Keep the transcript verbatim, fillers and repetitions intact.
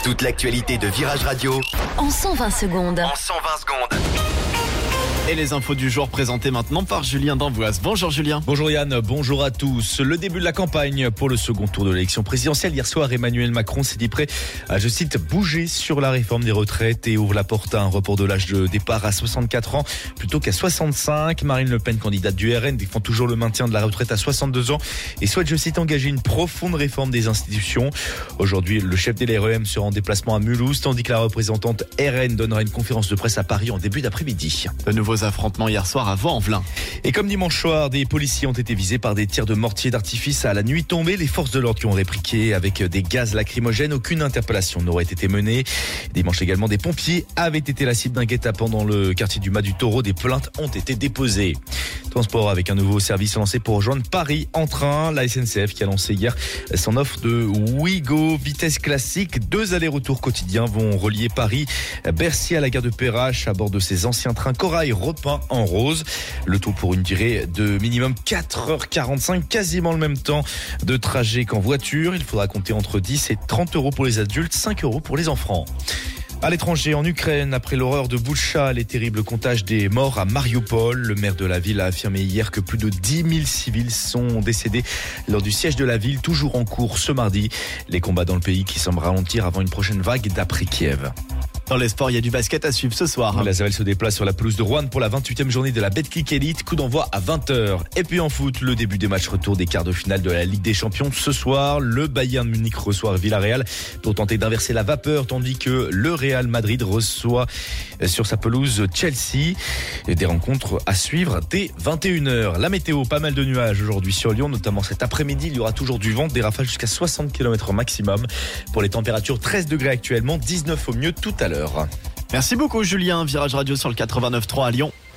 Toute l'actualité de Virage Radio en cent vingt secondes. En cent vingt secondes. Et les infos du jour présentées maintenant par Julien d'Amboise. Bonjour Julien. Bonjour Yann, bonjour à tous. Le début de la campagne pour le second tour de l'élection présidentielle. Hier soir, Emmanuel Macron s'est dit prêt à, je cite, bouger sur la réforme des retraites et ouvre la porte à un report de l'âge de départ à soixante-quatre ans plutôt qu'à soixante-cinq. Marine Le Pen, candidate du R N, défend toujours le maintien de la retraite à soixante-deux ans et souhaite, je cite, engager une profonde réforme des institutions. Aujourd'hui, le chef des L R E M sera en déplacement à Mulhouse, tandis que la représentante R N donnera une conférence de presse à Paris en début d'après-midi. De nouveaux affrontements hier soir à Vaux-en-Velin. Et comme dimanche soir, des policiers ont été visés par des tirs de mortier d'artifice à la nuit tombée. Les forces de l'ordre qui ont répliqué avec des gaz lacrymogènes. Aucune interpellation n'aurait été menée. Dimanche également, des pompiers avaient été la cible d'un guet-apens dans le quartier du Mas du Taureau. Des plaintes ont été déposées. Transport avec un nouveau service lancé pour rejoindre Paris en train. La S N C F qui a lancé hier son offre de Ouigo vitesse classique. Deux allers-retours quotidiens vont relier Paris, Bercy à la gare de Perrache à bord de ces anciens trains Corail repeints en rose. Le tout pour une durée de minimum quatre heures quarante-cinq, quasiment le même temps de trajet qu'en voiture. Il faudra compter entre dix et trente euros pour les adultes, cinq euros pour les enfants. À l'étranger, en Ukraine, après l'horreur de Boutcha, les terribles comptages des morts à Mariupol, le maire de la ville a affirmé hier que plus de dix mille civils sont décédés lors du siège de la ville, toujours en cours ce mardi. Les combats dans le pays qui semblent ralentir avant une prochaine vague d'après Kiev. Dans les sports, il y a du basket à suivre ce soir. La Zavel se déplace sur la pelouse de Roanne pour la vingt-huitième journée de la Betclic Elite. Coup d'envoi à vingt heures. Et puis en foot, le début des matchs retour des quarts de finale de la Ligue des Champions. Ce soir, le Bayern Munich reçoit Villarreal pour tenter d'inverser la vapeur, tandis que le Real Madrid reçoit sur sa pelouse Chelsea. Et des rencontres à suivre dès vingt et une heures. La météo, pas mal de nuages aujourd'hui sur Lyon, notamment cet après-midi. Il y aura toujours du vent, des rafales jusqu'à soixante kilomètres au maximum. Pour les températures, treize degrés actuellement, dix-neuf au mieux tout à l'heure. Merci beaucoup Julien. Virage Radio sur le quatre-vingt-neuf trois à Lyon.